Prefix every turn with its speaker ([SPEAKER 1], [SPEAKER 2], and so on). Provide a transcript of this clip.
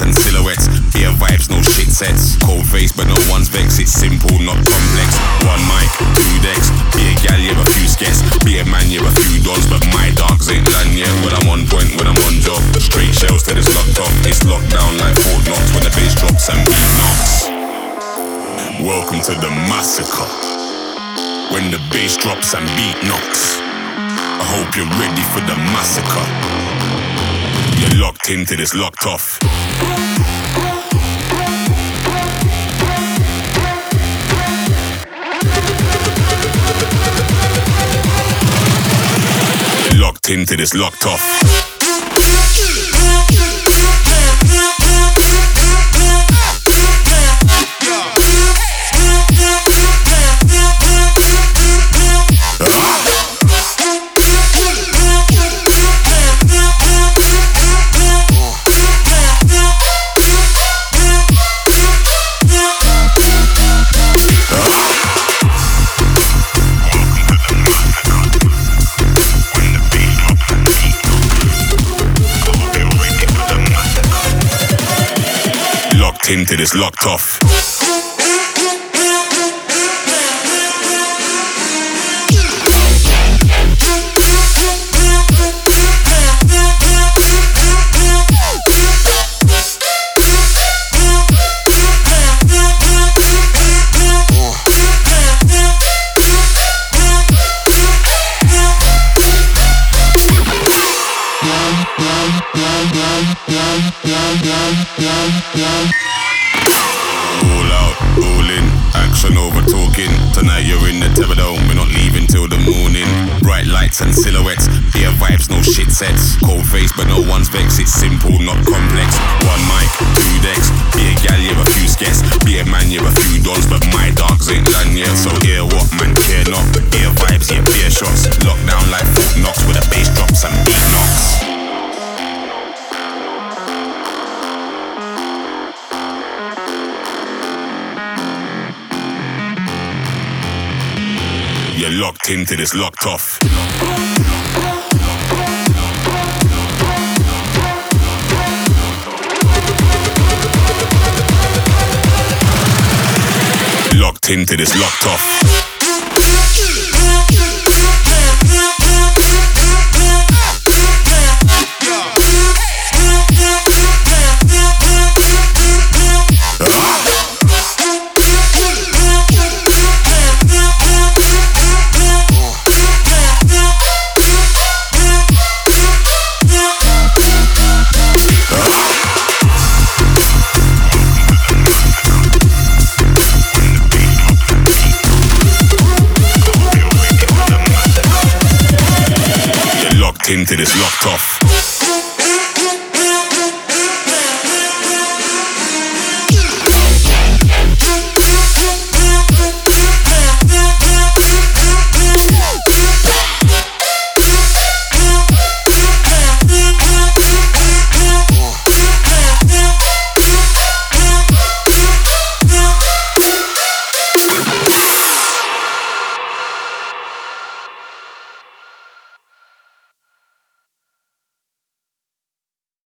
[SPEAKER 1] and silhouettes. Beer vibes, no shit sets. Cold face, but no one's vex. It's simple, not complex. One mic, two decks. Be a gal, you have a few skets. Be a man, you have a few dons. But my dogs ain't done yet. When I'm on point, when I'm on job. Straight shells till it's locked off. It's locked down like Fort Knox. When the bass drops and beat knocks. Welcome to the massacre. When the bass drops and beat knocks. I hope you're ready for the massacre. You're locked into this, locked off. You're locked into this, locked off. Into this, locked off. All out, all in, action over talking. Tonight you're in the Tevadome, we're not leaving till the morning. Bright lights and silhouettes, beer vibes, no shit sets. Cold face but no one's vex, it's simple, not complex. One mic, two decks, be a gal, you have a few skets. Be a man, you have a few dons, but my dogs ain't done yet. So hear what, man, care not. Beer vibes, yeah, beer shots. Locked down like Fort Knox with the bass drops and beat knocks. You're locked into this, locked off. Locked into this, locked off. Into this, locked off.